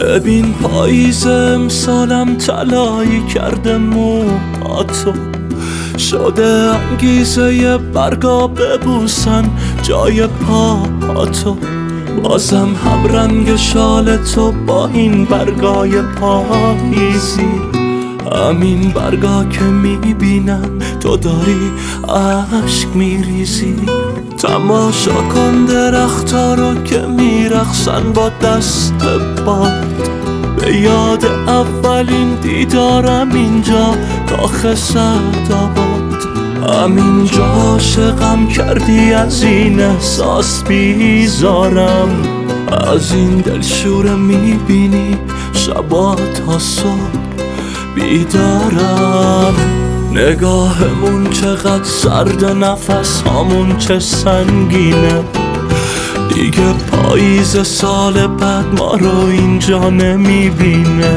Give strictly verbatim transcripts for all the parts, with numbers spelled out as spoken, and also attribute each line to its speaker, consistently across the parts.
Speaker 1: ببین پاییز امسالم طلایی کرده موهاتو، شده انگیزه برگا ببوسن جای پاهاتو. بازم هم رنگ شال تو با این برگای پاییزی، همین برگا که میبینن تو داری عشق میریزی. تماشا کن درختا رو که میرقصن با دست باد، به یاد اولین دیدارم اینجا کاخ سعدآباد. همینجا عاشقم کردی، از این احساس بیزارم، از این دلشوره میبینی شبا تا صبح بیدارم. نگاهمون چقدر سرد، نفس هامون چه سنگینه، دیگه پاییز سال بعد ما رو اینجا نمیبینه.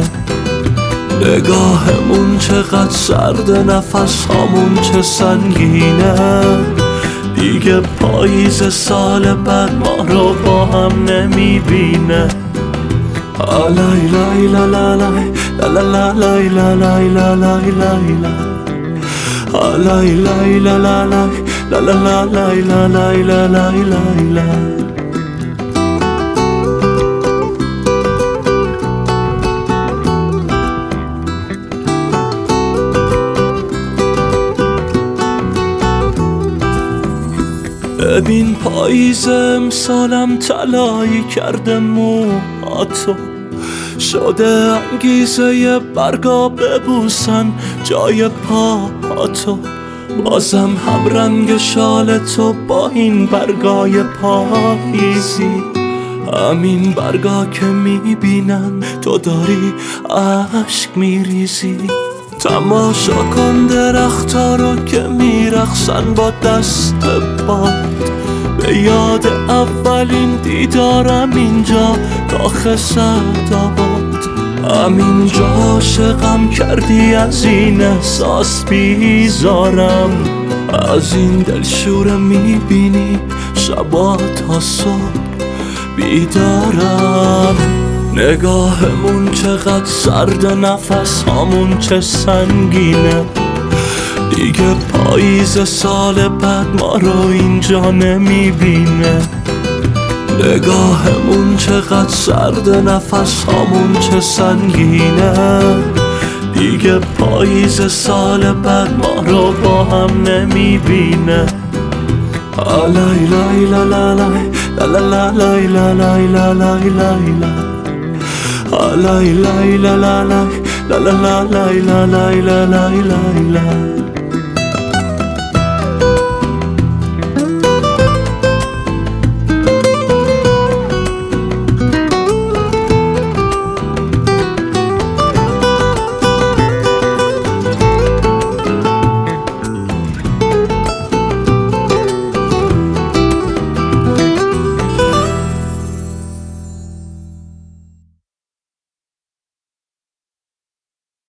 Speaker 1: نگاهمون چقدر سرد، نفس هامون چه سنگینه، دیگه پاییز سال بعد ما رو با هم نمیبینه. آلای لای لا لا لای لا لا لای لا لای لا لای لای لا آلای لای لا لا لای لا لا لای لا لای لا لای لای لا. ببین پاییز امسالم طلایی کرده موهاتو، شده انگیزه برگا ببوسن جای پاهاتو. بازم هم رنگ شال تو با این برگای پاییزی، همین برگا که میبینن تو داری عشق میریزی. تماشا کن درختا رو که میرقصن با دست باد، به یاد اولین دیدارم اینجا کاخ سعدآباد. همینجا عاشقم کردی، از این احساس بیزارم، از این دلشوره میبینی شبا تا صبح بیدارم. نگاهمون چقدر سرد، نفس هامون چه سنگینه، دیگه پاییز سال بعد ما رو اینجا نمیبینه. نگاهمون چقدر سرد، نفس هامون چه سنگینه، دیگه پاییز سال بعد ما رو با هم نمیبینه. آلای لای لا لا لای لا لا لای لا لای لا لای لای لا آلای لای لا لا لای لا لا لای لا لای لا لای لا.